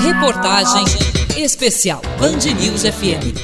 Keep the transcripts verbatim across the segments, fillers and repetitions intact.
Reportagem especial Band News F M.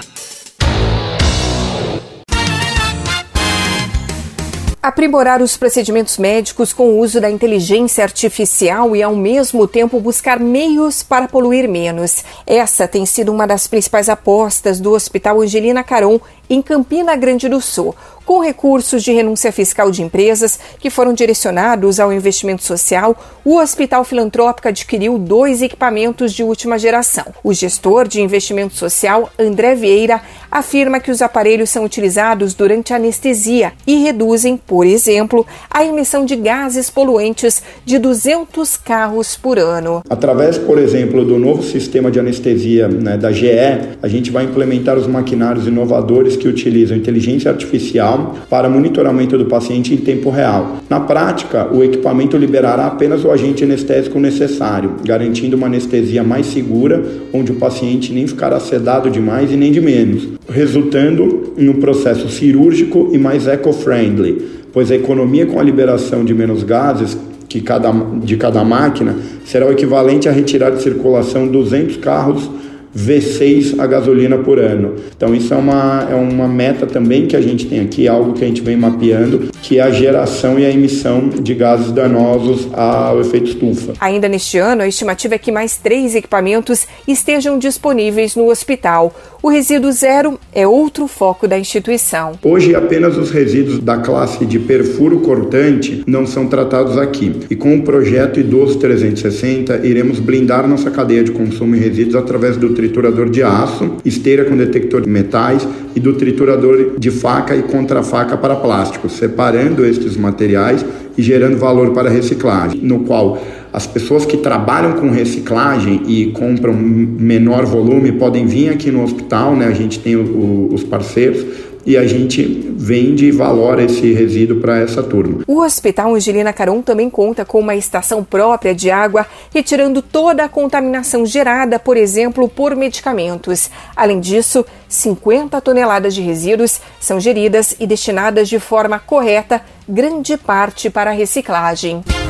Aprimorar os procedimentos médicos com o uso da inteligência artificial e, ao mesmo tempo, buscar meios para poluir menos. Essa tem sido uma das principais apostas do Hospital Angelina Caron, em Campina Grande do Sul, com recursos de renúncia fiscal de empresas que foram direcionados ao investimento social. O Hospital Filantrópico adquiriu dois equipamentos de última geração. O gestor de investimento social, André Vieira, afirma que os aparelhos são utilizados durante a anestesia e reduzem, por exemplo, a emissão de gases poluentes de duzentos carros por ano. Através, por exemplo, do novo sistema de anestesia, né, da G E, a gente vai implementar os maquinários inovadores que utilizam inteligência artificial para monitoramento do paciente em tempo real. Na prática, o equipamento liberará apenas o agente anestésico necessário, garantindo uma anestesia mais segura, onde o paciente nem ficará sedado demais e nem de menos, resultando em um processo cirúrgico e mais eco-friendly, pois a economia com a liberação de menos gases que cada, de cada máquina será o equivalente a retirar de circulação duzentos carros V seis a gasolina por ano. Então isso é uma, é uma meta também que a gente tem aqui, algo que a gente vem mapeando, que é a geração e a emissão de gases danosos ao efeito estufa. Ainda neste ano, a estimativa é que mais três equipamentos estejam disponíveis no hospital. O resíduo zero é outro foco da instituição. Hoje, apenas os resíduos da classe de perfuro cortante não são tratados aqui. E com o projeto Idoso trezentos e sessenta, iremos blindar nossa cadeia de consumo e resíduos através do triturador de aço, esteira com detector de metais e do triturador de faca e contrafaca para plástico, separando estes materiais e gerando valor para a reciclagem, no qual as pessoas que trabalham com reciclagem e compram menor volume podem vir aqui no hospital, né? A gente tem o, o, os parceiros e a gente vende e valora esse resíduo para essa turma. O Hospital Angelina Caron também conta com uma estação própria de água, retirando toda a contaminação gerada, por exemplo, por medicamentos. Além disso, cinquenta toneladas de resíduos são geridas e destinadas de forma correta, grande parte para a reciclagem.